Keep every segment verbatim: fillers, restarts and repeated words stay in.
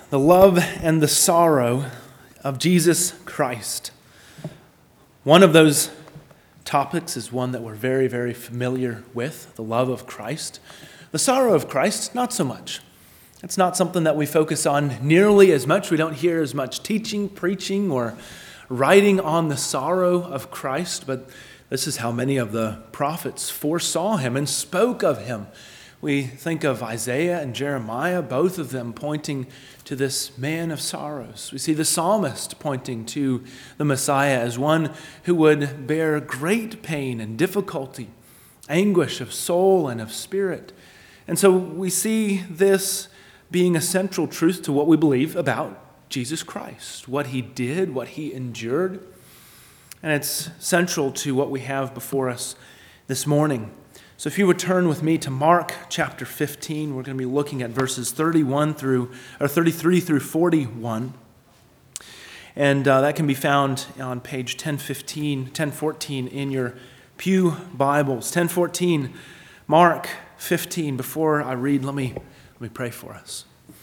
the love and the sorrow of Jesus Christ. One of those topics is one that we're very, very familiar with, the love of Christ. The sorrow of Christ, not so much. It's not something that we focus on nearly as much. We don't hear as much teaching, preaching, or writing on the sorrow of Christ, but this is how many of the prophets foresaw him and spoke of him. We think of Isaiah and Jeremiah, both of them pointing to this man of sorrows. We see the psalmist pointing to the Messiah as one who would bear great pain and difficulty, anguish of soul and of spirit. And so we see this being a central truth to what we believe about Jesus Christ, what he did, what he endured. And it's central to what we have before us this morning. So if you would turn with me to Mark chapter fifteen, we're going to be looking at verses thirty-one through or thirty-three through forty-one. And uh, that can be found on page ten fifteen, ten fourteen in your pew Bibles. ten fourteen, Mark fifteen. Before I read, let me let me pray for us.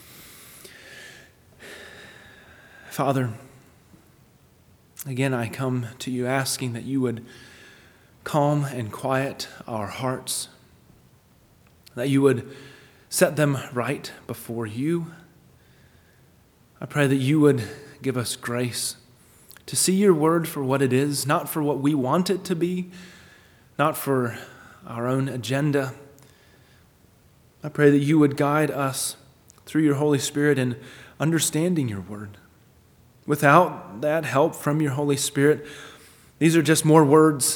Father, again I come to you asking that you would calm and quiet our hearts, that you would set them right before you. I pray that you would give us grace to see your word for what it is, not for what we want it to be, not for our own agenda. I pray that you would guide us through your Holy Spirit in understanding your word. Without that help from your Holy Spirit, these are just more words.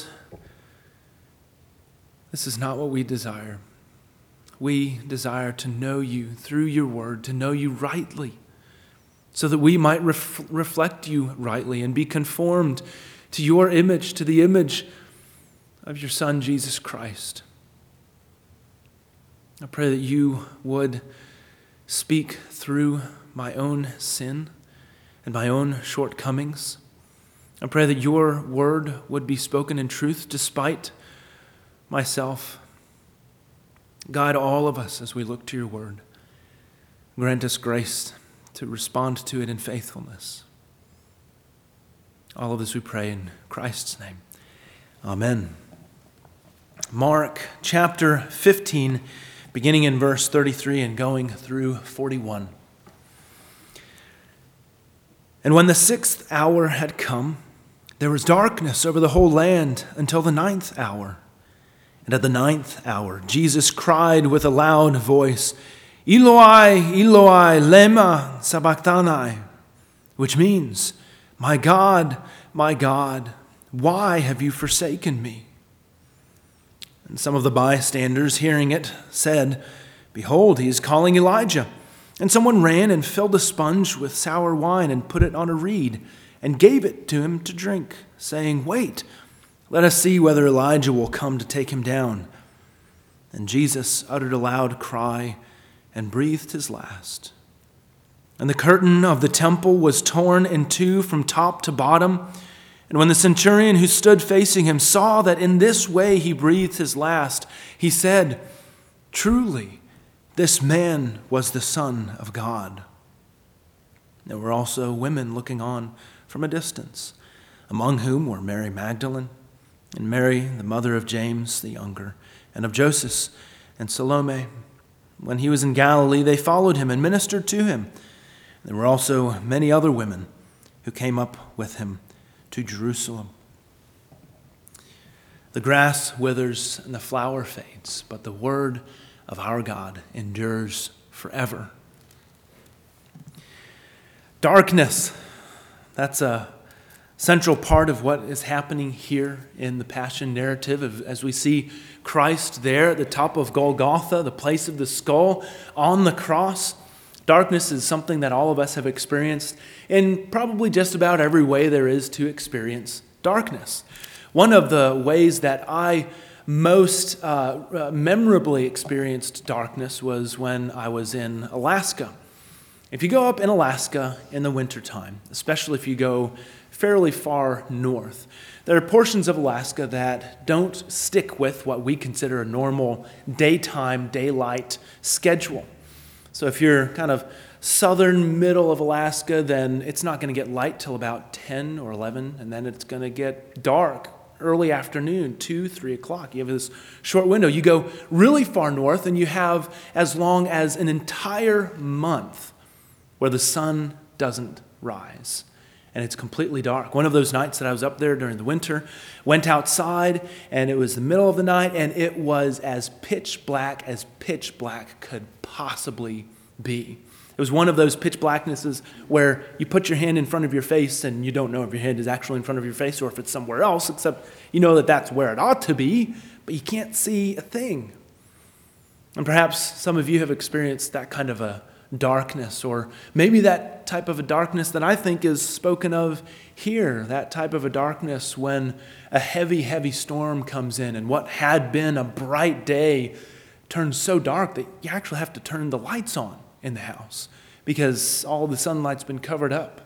This is not what we desire. We desire to know you through your word, to know you rightly, so that we might ref- reflect you rightly and be conformed to your image, to the image of your Son, Jesus Christ. I pray that you would speak through my own sin and my own shortcomings. I pray that your word would be spoken in truth despite myself. Guide all of us as we look to your word. Grant us grace to respond to it in faithfulness. All of this we pray in Christ's name. Amen. Mark chapter fifteen, beginning in verse thirty-three and going through forty-one. And when the sixth hour had come, there was darkness over the whole land until the ninth hour. And at the ninth hour, Jesus cried with a loud voice, Eloi, Eloi, lema sabachthani, which means, My God, my God, why have you forsaken me? And some of the bystanders, hearing it, said, Behold, he is calling Elijah. And someone ran and filled a sponge with sour wine and put it on a reed and gave it to him to drink, saying, Wait, let us see whether Elijah will come to take him down. And Jesus uttered a loud cry and breathed his last. And the curtain of the temple was torn in two from top to bottom. And when the centurion who stood facing him saw that in this way he breathed his last, he said, Truly, this man was the Son of God. There were also women looking on from a distance, among whom were Mary Magdalene, and Mary, the mother of James the younger, and of Joseph, and Salome. When he was in Galilee, they followed him and ministered to him. There were also many other women who came up with him to Jerusalem. The grass withers and the flower fades, but the word of our God endures forever. Darkness, that's a central part of what is happening here in the Passion narrative as we see Christ there at the top of Golgotha, the place of the skull, on the cross. Darkness is something that all of us have experienced in probably just about every way there is to experience darkness. One of the ways that I most uh, uh, memorably experienced darkness was when I was in Alaska. If you go up in Alaska in the wintertime, especially if you go fairly far north, there are portions of Alaska that don't stick with what we consider a normal daytime, daylight schedule. So if you're kind of southern middle of Alaska, then it's not going to get light till about ten or eleven, and then it's going to get dark early afternoon, two, three o'clock. You have this short window. You go really far north, and you have as long as an entire month where the sun doesn't rise. And it's completely dark. One of those nights that I was up there during the winter, went outside, and it was the middle of the night, and it was as pitch black as pitch black could possibly be. It was one of those pitch blacknesses where you put your hand in front of your face and you don't know if your hand is actually in front of your face or if it's somewhere else, except you know that that's where it ought to be, but you can't see a thing. And perhaps some of you have experienced that kind of a darkness, or maybe that type of a darkness that I think is spoken of here, that type of a darkness when a heavy, heavy storm comes in and what had been a bright day turns so dark that you actually have to turn the lights on in the house because all the sunlight's been covered up.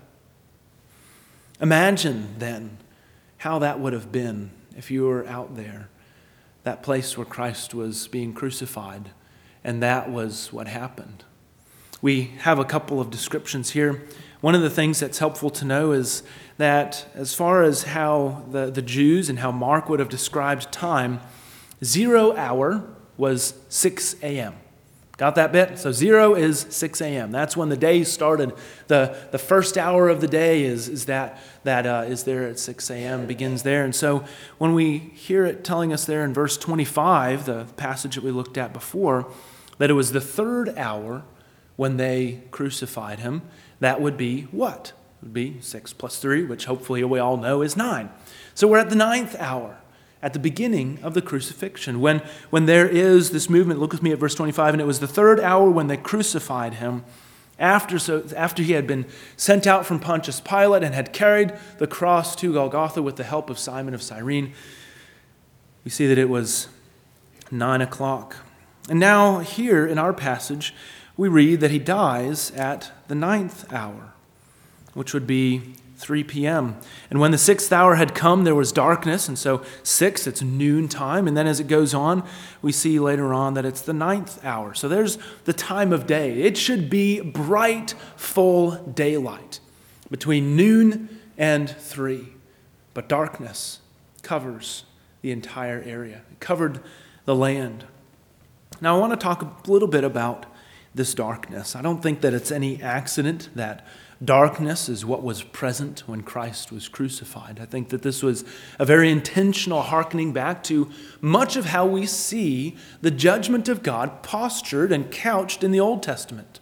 Imagine then how that would have been if you were out there, that place where Christ was being crucified, and that was what happened. We have a couple of descriptions here. One of the things that's helpful to know is that as far as how the, the Jews and how Mark would have described time, zero hour was six a.m. Got that bit? So zero is six a.m. That's when the day started. The, the first hour of the day is, is that, that uh, is there at six a.m., begins there. And so when we hear it telling us there in verse twenty-five, the passage that we looked at before, that it was the third hour when they crucified him, that would be what? It would be six plus three, which hopefully we all know is nine. So we're at the ninth hour, at the beginning of the crucifixion, when, when there is this movement. Look with me at verse twenty-five. And it was the third hour when they crucified him, after, so, after he had been sent out from Pontius Pilate and had carried the cross to Golgotha with the help of Simon of Cyrene. We see that it was nine o'clock. And now here in our passage, we read that he dies at the ninth hour, which would be three p.m. And when the sixth hour had come, there was darkness. And so six, it's noon time. And then as it goes on, we see later on that it's the ninth hour. So there's the time of day. It should be bright, full daylight between noon and three. But darkness covers the entire area. It covered the land. Now I want to talk a little bit about this darkness. I don't think that it's any accident that darkness is what was present when Christ was crucified. I think that this was a very intentional hearkening back to much of how we see the judgment of God postured and couched in the Old Testament.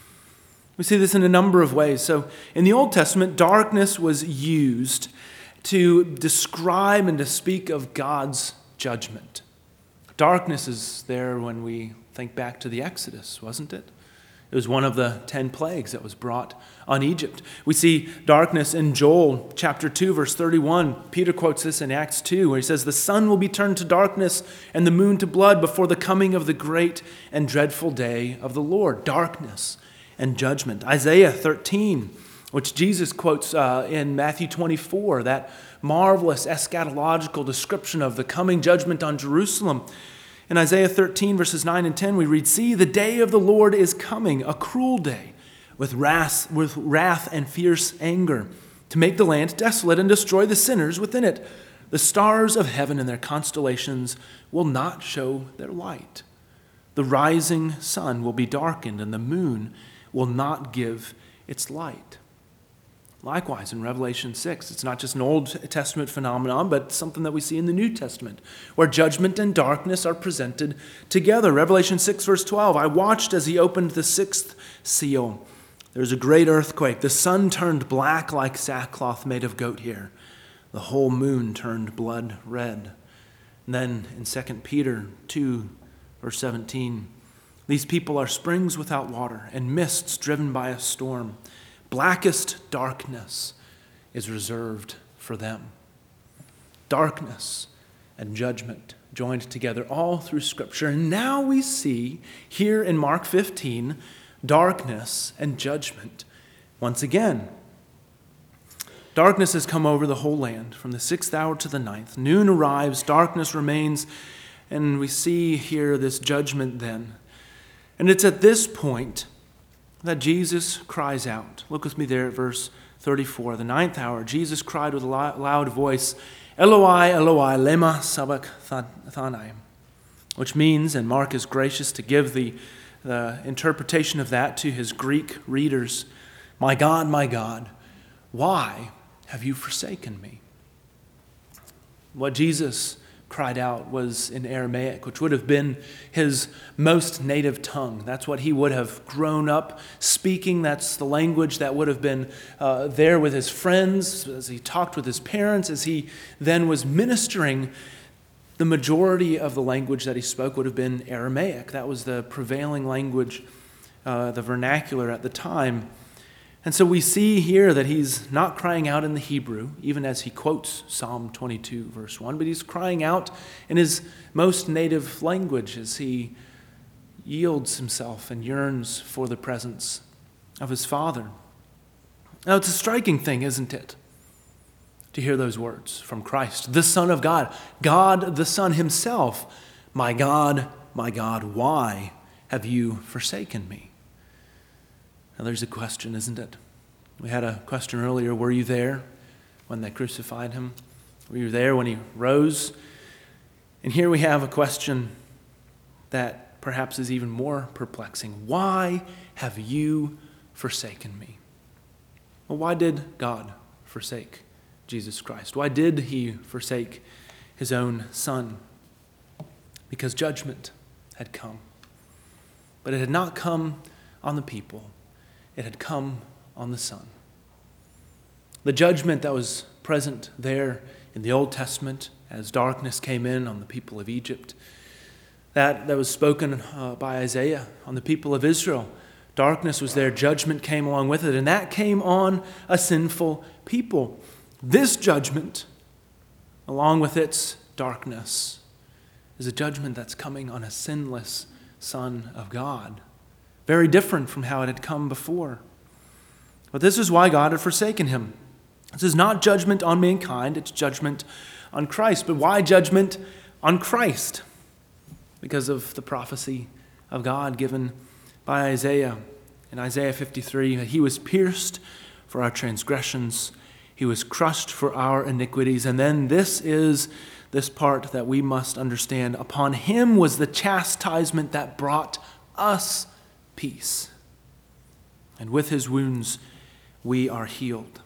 We see this in a number of ways. So in the Old Testament, darkness was used to describe and to speak of God's judgment. Darkness is there when we think back to the Exodus, wasn't it? It was one of the ten plagues that was brought on Egypt. We see darkness in Joel chapter two, verse thirty-one. Peter quotes this in Acts two, where he says, "The sun will be turned to darkness and the moon to blood before the coming of the great and dreadful day of the Lord." Darkness and judgment. Isaiah thirteen, which Jesus quotes uh, in Matthew twenty-four, that marvelous eschatological description of the coming judgment on Jerusalem. In Isaiah thirteen, verses nine and ten, we read, "See, the day of the Lord is coming, a cruel day, with wrath, with wrath and fierce anger, to make the land desolate and destroy the sinners within it. The stars of heaven and their constellations will not show their light. The rising sun will be darkened, and the moon will not give its light." Likewise, in Revelation six, it's not just an Old Testament phenomenon, but something that we see in the New Testament, where judgment and darkness are presented together. Revelation six, verse twelve, "I watched as he opened the sixth seal. There was a great earthquake. The sun turned black like sackcloth made of goat hair. The whole moon turned blood red." And then in Second Peter two, verse seventeen, "These people are springs without water and mists driven by a storm. Blackest darkness is reserved for them." Darkness and judgment joined together all through Scripture. And now we see here in Mark fifteen, darkness and judgment once again. Darkness has come over the whole land from the sixth hour to the ninth. Noon arrives, darkness remains, and we see here this judgment then. And it's at this point that Jesus cries out. Look with me there at verse thirty-four. The ninth hour, Jesus cried with a loud voice, Eloi, Eloi, lema sabachthani, which means, and Mark is gracious to give the, the interpretation of that to his Greek readers, my God, my God, why have you forsaken me? What Jesus cried out was in Aramaic, which would have been his most native tongue. That's what he would have grown up speaking. That's the language that would have been uh, there with his friends, as he talked with his parents, as he then was ministering. The majority of the language that he spoke would have been Aramaic. That was the prevailing language, uh, the vernacular at the time. And so we see here that he's not crying out in the Hebrew, even as he quotes Psalm twenty-two, verse one, but he's crying out in his most native language as he yields himself and yearns for the presence of his Father. Now, it's a striking thing, isn't it, to hear those words from Christ, the Son of God, God the Son himself. My God, my God, why have you forsaken me? Now, there's a question, isn't it? We had a question earlier. Were you there when they crucified him? Were you there when he rose? And here we have a question that perhaps is even more perplexing. Why have you forsaken me? Well, why did God forsake Jesus Christ? Why did he forsake his own Son? Because judgment had come. But it had not come on the people. It had come on the Son. The judgment that was present there in the Old Testament as darkness came in on the people of Egypt, that, that was spoken uh, by Isaiah on the people of Israel. Darkness was there, judgment came along with it, and that came on a sinful people. This judgment, along with its darkness, is a judgment that's coming on a sinless Son of God. Very different from how it had come before. But this is why God had forsaken him. This is not judgment on mankind, it's judgment on Christ. But why judgment on Christ? Because of the prophecy of God given by Isaiah. In Isaiah fifty-three, he was pierced for our transgressions, he was crushed for our iniquities. And then this is this part that we must understand. Upon him was the chastisement that brought us peace. And with his wounds we are healed.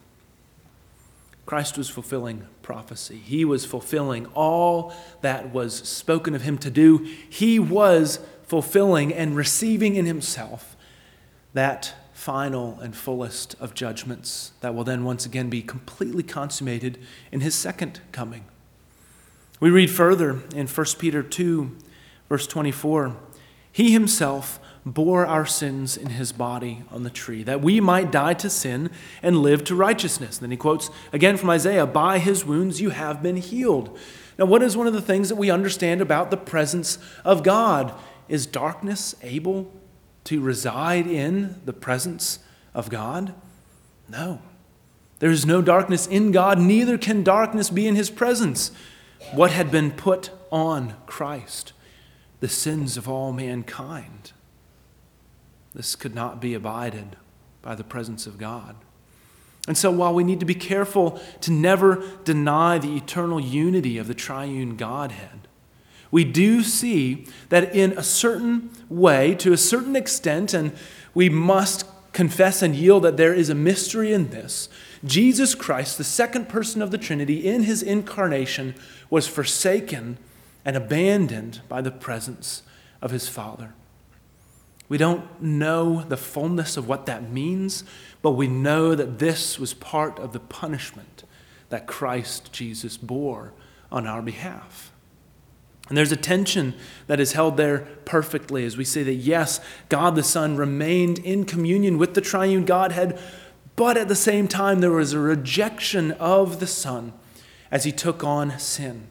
Christ was fulfilling prophecy. He was fulfilling all that was spoken of him to do. He was fulfilling and receiving in himself that final and fullest of judgments that will then once again be completely consummated in his second coming. We read further in First Peter two, verse twenty-four, he himself bore our sins in his body on the tree, that we might die to sin and live to righteousness. And then he quotes again from Isaiah, by his wounds you have been healed. Now, what is one of the things that we understand about the presence of God? Is darkness able to reside in the presence of God? No. There is no darkness in God, neither can darkness be in his presence. What had been put on Christ? The sins of all mankind. This could not be abided by the presence of God. And so while we need to be careful to never deny the eternal unity of the triune Godhead, we do see that in a certain way, to a certain extent, and we must confess and yield that there is a mystery in this, Jesus Christ, the second person of the Trinity, in his incarnation, was forsaken and abandoned by the presence of his Father. We don't know the fullness of what that means, but we know that this was part of the punishment that Christ Jesus bore on our behalf. And there's a tension that is held there perfectly as we say that, yes, God the Son remained in communion with the triune Godhead, but at the same time there was a rejection of the Son as he took on sin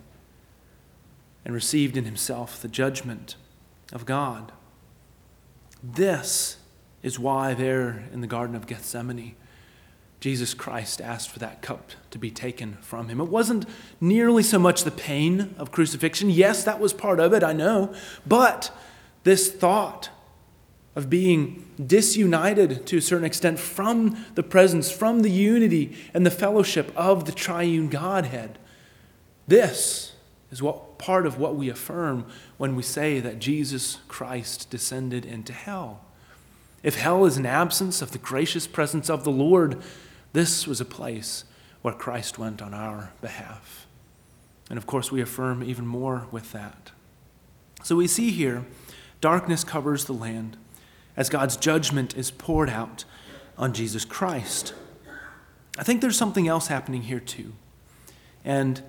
and received in himself the judgment of God. This is why there in the Garden of Gethsemane, Jesus Christ asked for that cup to be taken from him. It wasn't nearly so much the pain of crucifixion. Yes, that was part of it, I know. But this thought of being disunited to a certain extent from the presence, from the unity and the fellowship of the triune Godhead. This is what part of what we affirm when we say that Jesus Christ descended into hell. If hell is an absence of the gracious presence of the Lord, this was a place where Christ went on our behalf. And of course, we affirm even more with that. So we see here, darkness covers the land as God's judgment is poured out on Jesus Christ. I think there's something else happening here too. And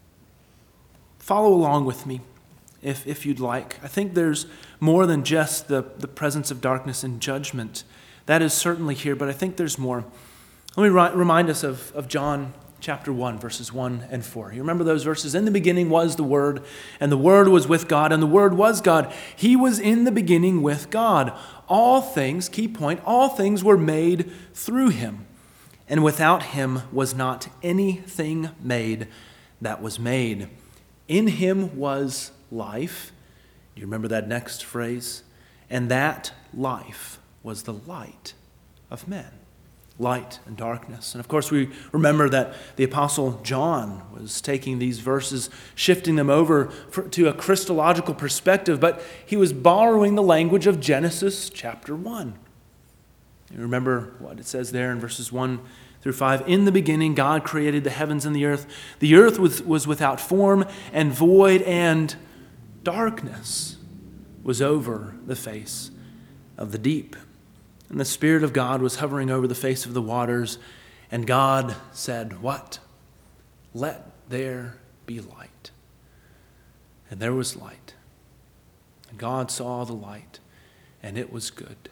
follow along with me if, if you'd like. I think there's more than just the, the presence of darkness and judgment. That is certainly here, but I think there's more. Let me ri- remind us of, of John chapter one, verses one and four. You remember those verses? In the beginning was the Word, and the Word was with God, and the Word was God. He was in the beginning with God. All things, key point, all things were made through him, and without him was not anything made that was made. In him was life. You remember that next phrase? And that life was the light of men. Light and darkness. And of course, we remember that the Apostle John was taking these verses, shifting them over for, to a Christological perspective, but he was borrowing the language of Genesis chapter one. You remember what it says there in verses one through five. In the beginning, God created the heavens and the earth. The earth was, was without form and void, and darkness was over the face of the deep. And the Spirit of God was hovering over the face of the waters. And God said, what? Let there be light. And there was light. And God saw the light, and it was good.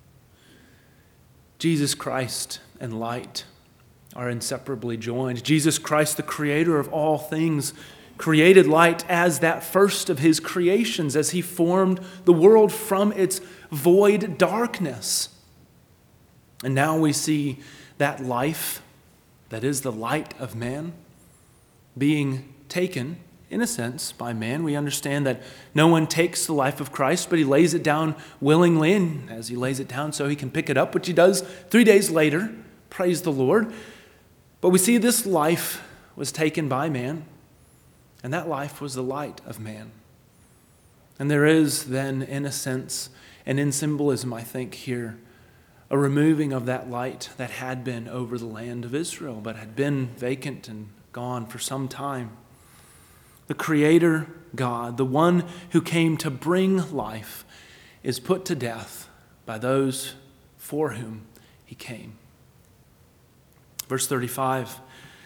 Jesus Christ and light are inseparably joined. Jesus Christ, the creator of all things, created light as that first of his creations, as he formed the world from its void darkness. And now we see that life, that is the light of man, being taken, in a sense, by man. We understand that no one takes the life of Christ, but he lays it down willingly, and as he lays it down so he can pick it up, which he does three days later. Praise the Lord. But we see this life was taken by man, and that life was the light of man. And there is then, in a sense, and in symbolism, I think, here, a removing of that light that had been over the land of Israel, but had been vacant and gone for some time. The Creator God, the one who came to bring life, is put to death by those for whom he came. Verse thirty-five,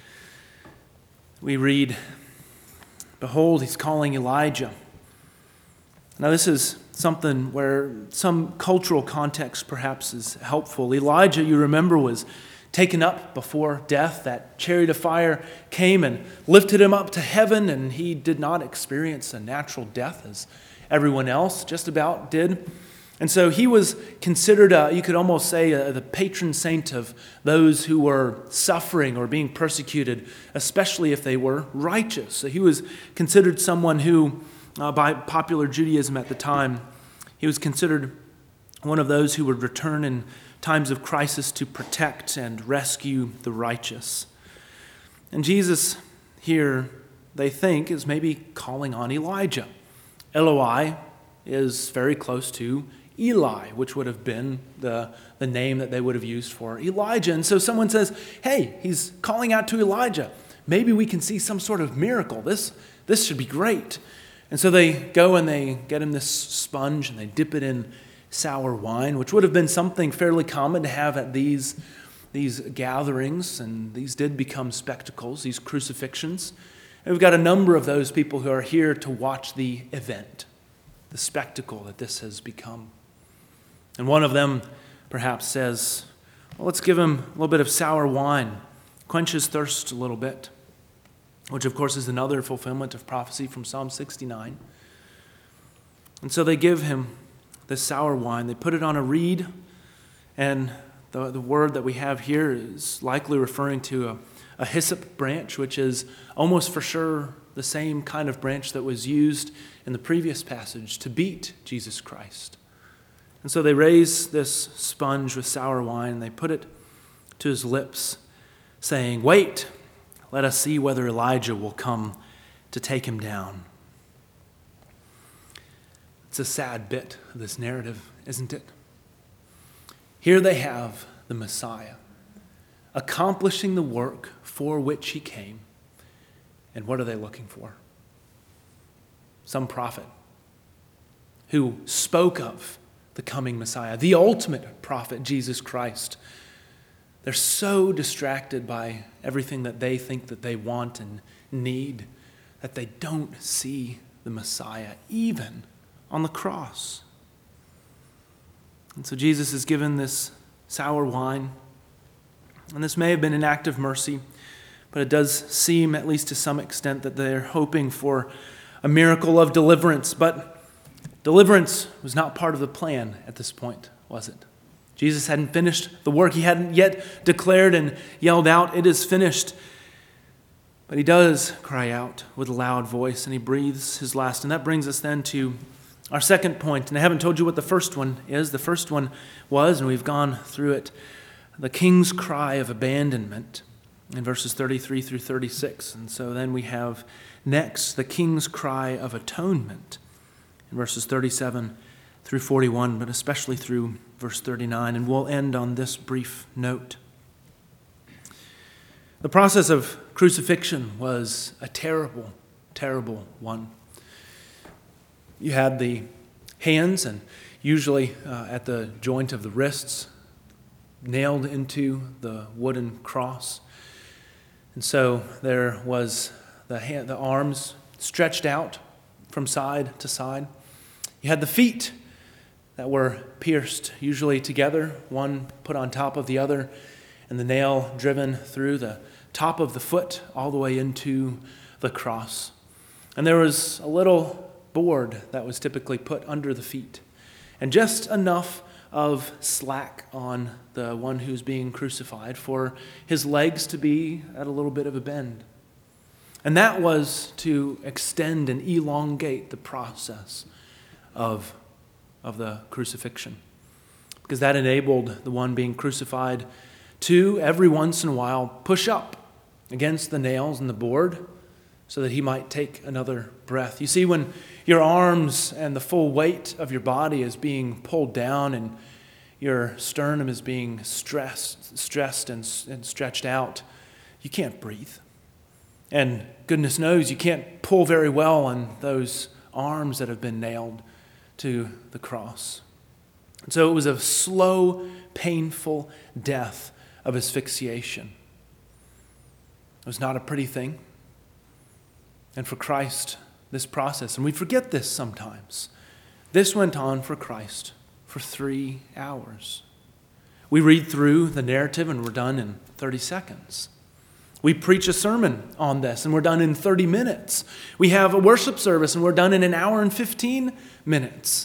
we read, behold, he's calling Elijah. Now this is something where some cultural context perhaps is helpful. Elijah, you remember, was taken up before death. That chariot of fire came and lifted him up to heaven, and he did not experience a natural death as everyone else just about did. And so he was considered, uh, you could almost say, uh, the patron saint of those who were suffering or being persecuted, especially if they were righteous. So he was considered someone who, uh, by popular Judaism at the time, he was considered one of those who would return in times of crisis to protect and rescue the righteous. And Jesus here, they think, is maybe calling on Elijah. Eloi is very close to Eli, which would have been the, the name that they would have used for Elijah. And so someone says, hey, he's calling out to Elijah. Maybe we can see some sort of miracle. This, this should be great. And so they go and they get him this sponge and they dip it in sour wine, which would have been something fairly common to have at these, these gatherings. And these did become spectacles, these crucifixions. And we've got a number of those people who are here to watch the event, the spectacle that this has become. And one of them perhaps says, well, let's give him a little bit of sour wine, quench his thirst a little bit, which of course is another fulfillment of prophecy from Psalm sixty-nine. And so they give him this sour wine. They put it on a reed, and the, the word that we have here is likely referring to a, a hyssop branch, which is almost for sure the same kind of branch that was used in the previous passage to beat Jesus Christ. And so they raise this sponge with sour wine, and they put it to his lips, saying, "Wait, let us see whether Elijah will come to take him down." It's a sad bit of this narrative, isn't it? Here they have the Messiah accomplishing the work for which he came. And what are they looking for? Some prophet who spoke of the coming Messiah, the ultimate prophet, Jesus Christ. They're so distracted by everything that they think that they want and need that they don't see the Messiah, even on the cross. And so Jesus is given this sour wine, and this may have been an act of mercy, but it does seem, at least to some extent, that they're hoping for a miracle of deliverance. But deliverance was not part of the plan at this point, was it? Jesus hadn't finished the work. He hadn't yet declared and yelled out, "It is finished." But he does cry out with a loud voice, and he breathes his last. And that brings us then to our second point. And I haven't told you what the first one is. The first one was, and we've gone through it, the king's cry of abandonment in verses thirty-three through thirty-six. And so then we have next the king's cry of atonement in verses thirty-seven through forty-one, but especially through verse thirty-nine. And we'll end on this brief note. The process of crucifixion was a terrible, terrible one. You had the hands, and usually uh, at the joint of the wrists, nailed into the wooden cross. And so there was the hand, the arms stretched out from side to side. You had the feet that were pierced, usually together, one put on top of the other, and the nail driven through the top of the foot all the way into the cross. And there was a little board that was typically put under the feet, and just enough of slack on the one who's being crucified for his legs to be at a little bit of a bend. And that was to extend and elongate the process of, of the crucifixion, because that enabled the one being crucified to every once in a while push up against the nails in the board so that he might take another breath. You see, when your arms and the full weight of your body is being pulled down and your sternum is being stressed, stressed and, and stretched out, you can't breathe. And goodness knows you can't pull very well on those arms that have been nailed to the cross. And so it was a slow, painful death of asphyxiation. It was not a pretty thing. And for Christ, this process, and we forget this sometimes, this went on for Christ for three hours. We read through the narrative and we're done in thirty seconds. We preach a sermon on this and we're done in thirty minutes. We have a worship service and we're done in an hour and fifteen minutes.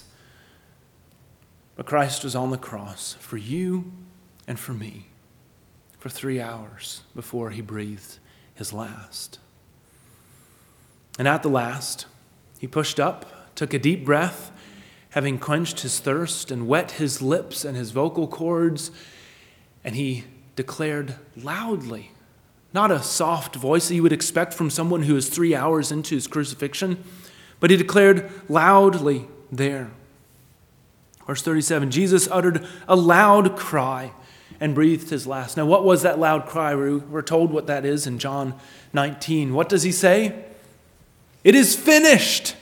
But Christ was on the cross for you and for me for three hours before he breathed his last. And at the last, he pushed up, took a deep breath, having quenched his thirst and wet his lips and his vocal cords, and he declared loudly, not a soft voice that you would expect from someone who is three hours into his crucifixion, but he declared loudly there. Verse thirty-seven, Jesus uttered a loud cry and breathed his last. Now, what was that loud cry? We're told what that is in John nineteen. What does he say? It is finished.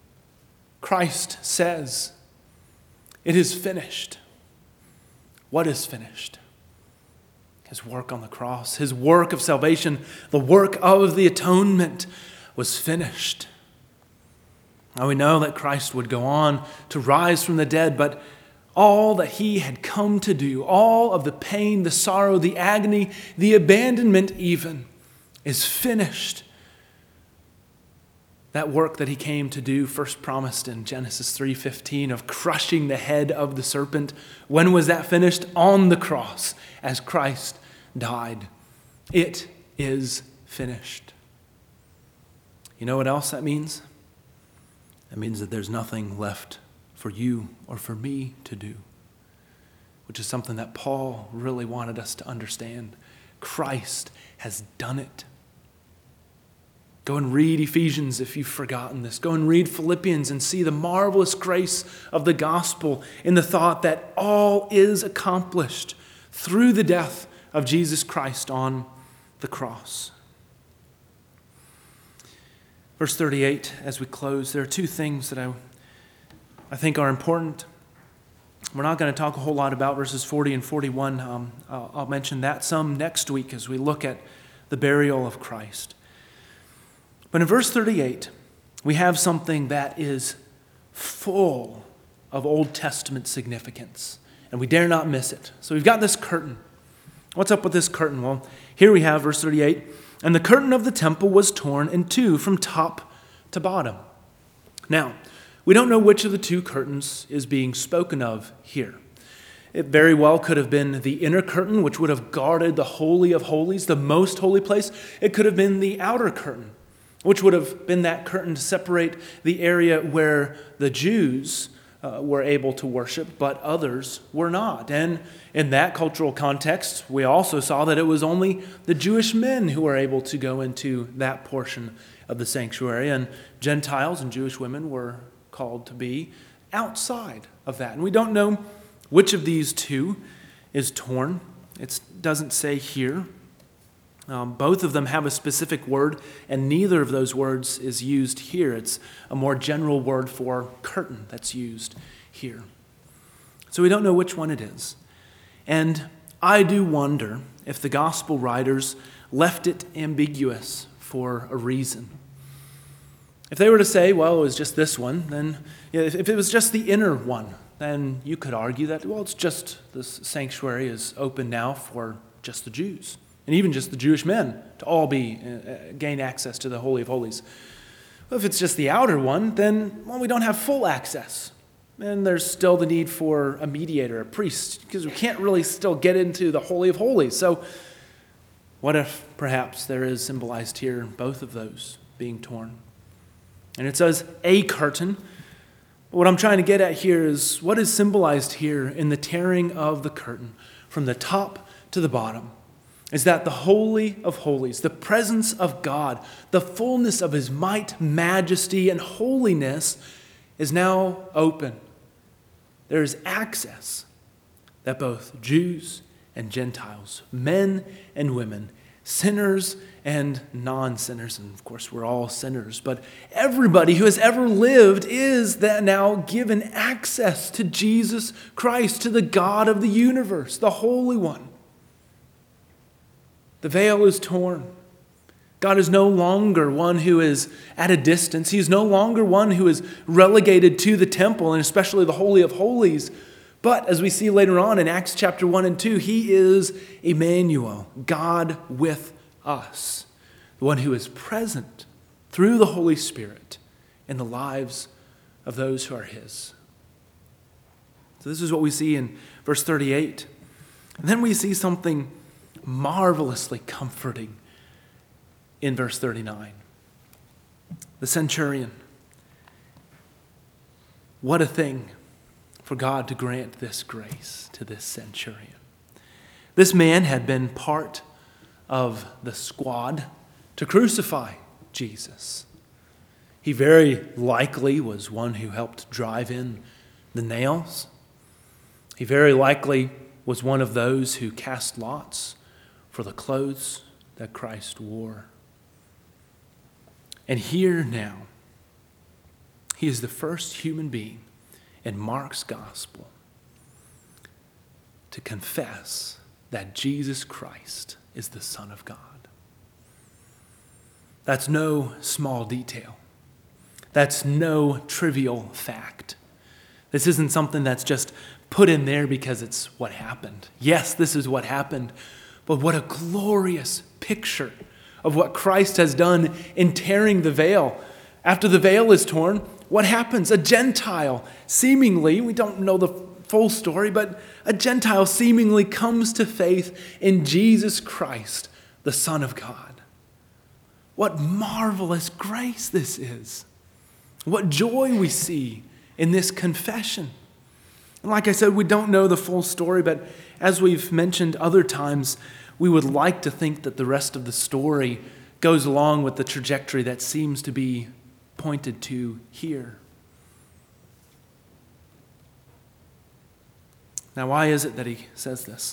Christ says, it is finished. What is finished? His work on the cross, his work of salvation, the work of the atonement was finished. Now we know that Christ would go on to rise from the dead, but all that he had come to do, all of the pain, the sorrow, the agony, the abandonment even, is finished. That work that he came to do, first promised in Genesis three fifteen, of crushing the head of the serpent. When was that finished? On the cross, as Christ died. It is finished. You know what else that means? That means that there's nothing left for you or for me to do, which is something that Paul really wanted us to understand. Christ has done it. Go and read Ephesians if you've forgotten this. Go and read Philippians and see the marvelous grace of the gospel in the thought that all is accomplished through the death of Jesus Christ on the cross. Verse thirty-eight, as we close, there are two things that I, I think are important. We're not going to talk a whole lot about verses forty and forty-one. Um, I'll, I'll mention that some next week as we look at the burial of Christ. But in verse thirty-eight, we have something that is full of Old Testament significance, and we dare not miss it. So we've got this curtain. What's up with this curtain? Well, here we have verse thirty-eight. And the curtain of the temple was torn in two from top to bottom. Now, we don't know which of the two curtains is being spoken of here. It very well could have been the inner curtain, which would have guarded the Holy of Holies, the most holy place. It could have been the outer curtain, which would have been that curtain to separate the area where the Jews uh, were able to worship, but others were not. And in that cultural context, we also saw that it was only the Jewish men who were able to go into that portion of the sanctuary, and Gentiles and Jewish women were called to be outside of that. And we don't know which of these two is torn. It doesn't say here. Um, both of them have a specific word, and neither of those words is used here. It's a more general word for curtain that's used here. So we don't know which one it is. And I do wonder if the gospel writers left it ambiguous for a reason. If they were to say, well, it was just this one, then you know, if, if it was just the inner one, then you could argue that, well, it's just this sanctuary is open now for just the Jews, and even just the Jewish men to all be uh, gain access to the Holy of Holies. Well, if it's just the outer one, then, well, we don't have full access. And there's still the need for a mediator, a priest, because we can't really still get into the Holy of Holies. So what if perhaps there is symbolized here both of those being torn? And it says a curtain. What I'm trying to get at here is what is symbolized here in the tearing of the curtain from the top to the bottom is that the Holy of Holies, the presence of God, the fullness of his might, majesty, and holiness is now open. There is access that both Jews and Gentiles, men and women, sinners and non-sinners, and of course we're all sinners, but everybody who has ever lived is that now given access to Jesus Christ, to the God of the universe, the Holy One. The veil is torn. God is no longer one who is at a distance. He is no longer one who is relegated to the temple, and especially the Holy of Holies. But as we see later on in Acts chapter one and two, he is Emmanuel, God with us, the one who is present through the Holy Spirit in the lives of those who are his. So this is what we see in verse thirty-eight. And then we see something marvelously comforting in verse thirty-nine. The centurion. What a thing for God to grant this grace to this centurion. This man had been part of the squad to crucify Jesus. He very likely was one who helped drive in the nails. He very likely was one of those who cast lots for the clothes that Christ wore. And here now, he is the first human being in Mark's gospel to confess that Jesus Christ is the Son of God. That's no small detail. That's no trivial fact. This isn't something that's just put in there because it's what happened. Yes, this is what happened, but what a glorious picture of what Christ has done in tearing the veil. After the veil is torn, what happens? A Gentile seemingly, we don't know the full story, but a Gentile seemingly comes to faith in Jesus Christ, the Son of God. What marvelous grace this is. What joy we see in this confession. And like I said, we don't know the full story, but as we've mentioned other times, we would like to think that the rest of the story goes along with the trajectory that seems to be pointed to here. Now, why is it that he says this?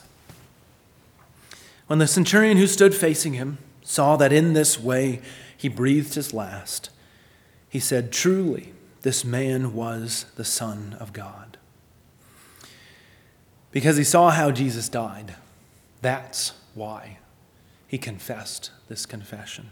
When the centurion who stood facing him saw that in this way he breathed his last, he said, "Truly, this man was the Son of God." Because he saw how Jesus died. That's why he confessed this confession.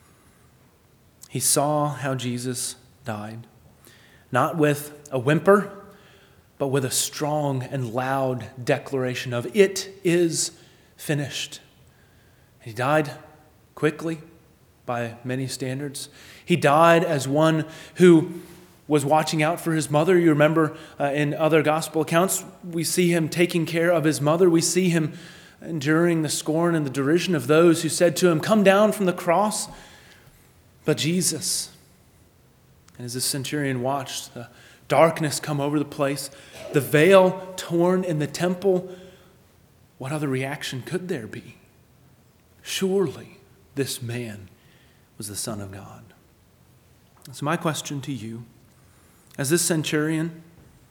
He saw how Jesus died, not with a whimper, but with a strong and loud declaration of, "It is finished." He died quickly by many standards. He died as one who was watching out for his mother. You remember uh, in other gospel accounts, we see him taking care of his mother. We see him enduring the scorn and the derision of those who said to him, "Come down from the cross." But Jesus, and as the centurion watched the darkness come over the place, the veil torn in the temple, what other reaction could there be? Surely this man was the Son of God. So my question to you, as this centurion,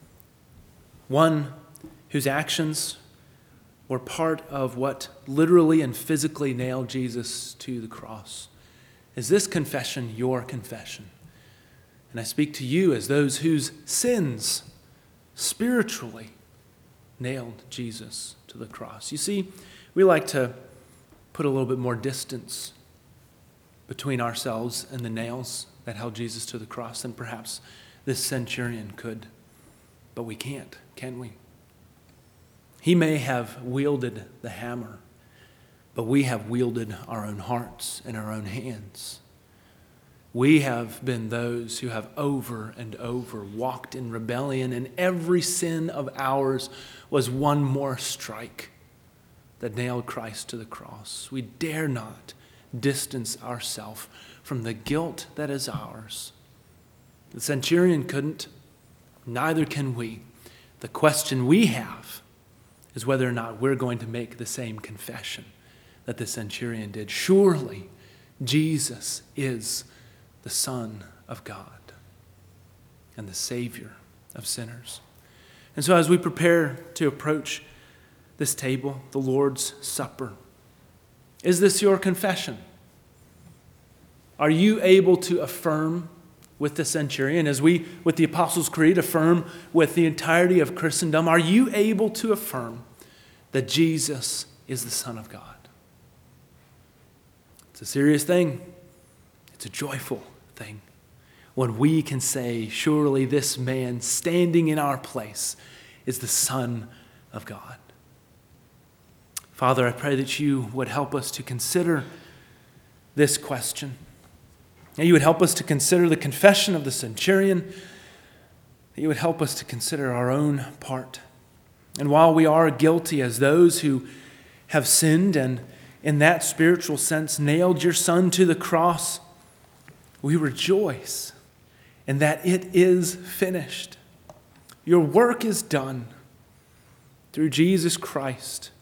one whose actions were part of what literally and physically nailed Jesus to the cross, is this confession your confession? And I speak to you as those whose sins spiritually nailed Jesus to the cross. You see, we like to put a little bit more distance between ourselves and the nails that held Jesus to the cross than perhaps this centurion could. But we can't, can we? He may have wielded the hammer, but we have wielded our own hearts in our own hands. We have been those who have over and over walked in rebellion, and every sin of ours was one more strike that nailed Christ to the cross. We dare not distance ourselves from the guilt that is ours. The centurion couldn't, neither can we. The question we have is whether or not we're going to make the same confession that the centurion did. Surely Jesus is the Son of God and the Savior of sinners. And so as we prepare to approach this table, the Lord's Supper, is this your confession? Are you able to affirm with the centurion, as we, with the Apostles' Creed, affirm with the entirety of Christendom, are you able to affirm that Jesus is the Son of God? It's a serious thing. It's a joyful thing when we can say, surely this man standing in our place is the Son of God. Father, I pray that you would help us to consider this question. That you would help us to consider the confession of the centurion. That you would help us to consider our own part. And while we are guilty as those who have sinned and in that spiritual sense nailed your Son to the cross, we rejoice in that it is finished. Your work is done through Jesus Christ.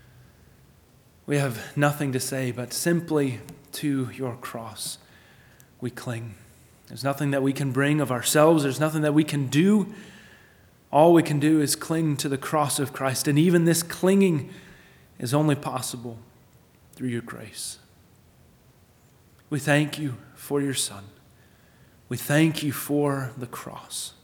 We have nothing to say but simply to your cross we cling. There's nothing that we can bring of ourselves. There's nothing that we can do. All we can do is cling to the cross of Christ. And even this clinging is only possible through your grace. We thank you for your Son. We thank you for the cross.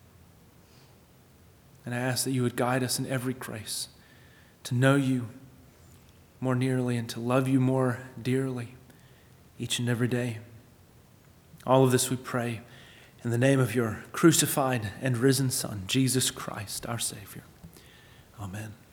And I ask that you would guide us in every grace to know you more nearly and to love you more dearly each and every day. All of this we pray in the name of your crucified and risen Son, Jesus Christ, our Savior. Amen.